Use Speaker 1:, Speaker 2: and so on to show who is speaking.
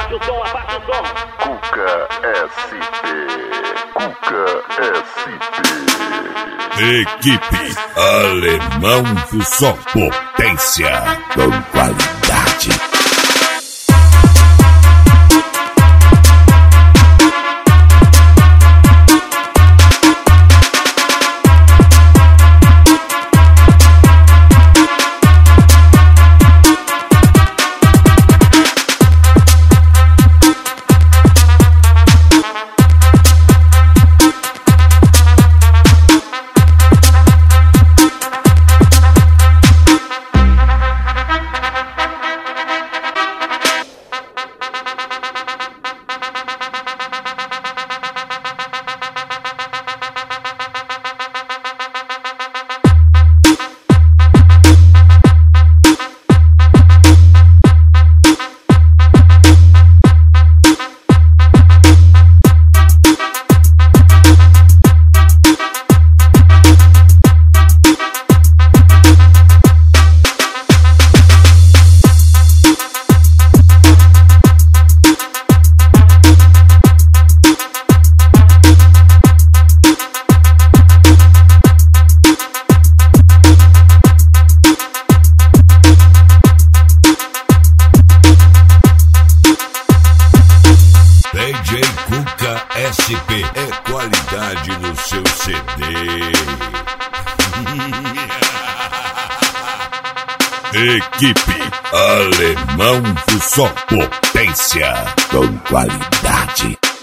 Speaker 1: abaixa o som, abaixa o som.
Speaker 2: Cuca SP. Cuca SP.
Speaker 3: Equipe Alemão do Som. Potência com qualidade. DJ Cuca SP é qualidade no seu CD. Equipe Alemão do Som. Potência com qualidade.